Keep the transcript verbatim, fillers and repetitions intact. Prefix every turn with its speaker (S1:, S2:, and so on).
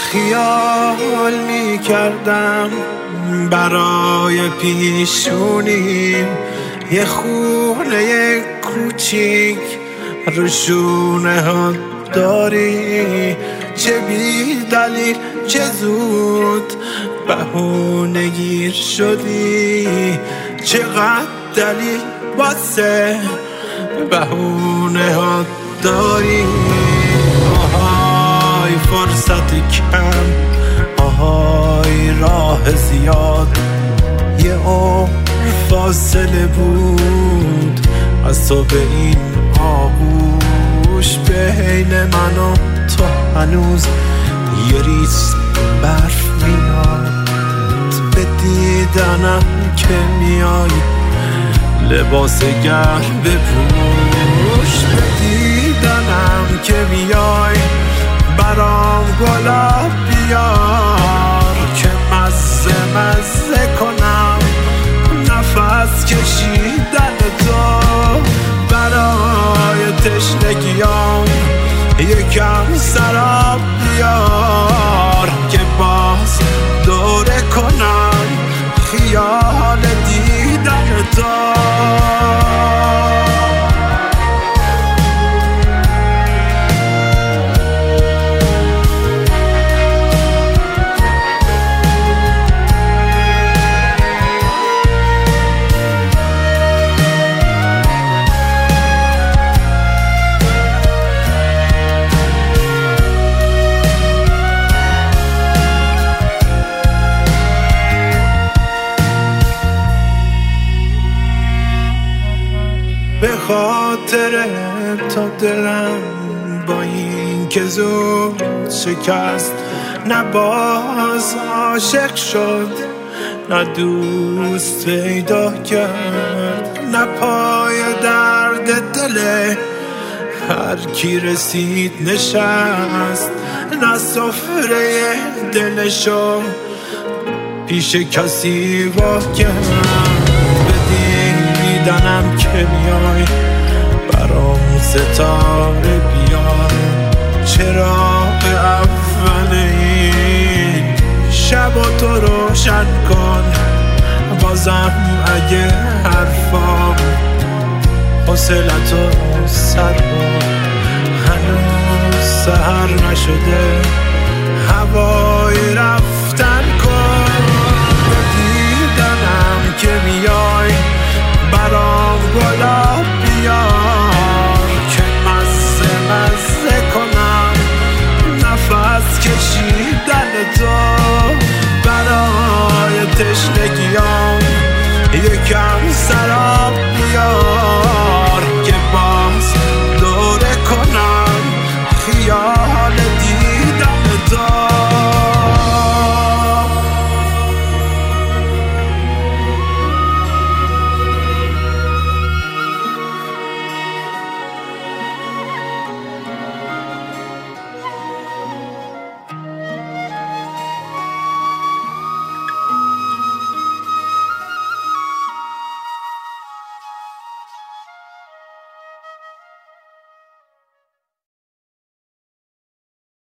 S1: خیال می کردم برای پیشونیم یه خونه کوچیک رو شونه ها داری، چه بی دلیل چه زود بهونه گیر شدی، چقدر دلیل واسه بهونه ها داری. آهای فرصت کم، آهای راه زیاد، یه عمر فاصله بود از تو به این آغوش، بین من و تو هنوز یه ریز برف میاد، به دیدنم که میای لباس گرم بپوش، به دیدنم که میای برام گلاب بیار که مزه مزه کنم نفس کشیدن تو، برای تشنگیام یکم سراب بیار که باز دوره کنم خیال دیدن تو. به خاطر تو دلم با این که زود شکست، نه باز عاشق شد نه دوست پیدا کرد، نه پای درد دل هر کی رسید نشست، نه سفره دلشو پیش کسی وا کرد، دیدنم که میای برام ستاره بیار، چراغ اول این شب و تو روشن کن، بازم اگه حرفام حوصلتو سر کن، هنوز سحر نشده هوای رفتن کن.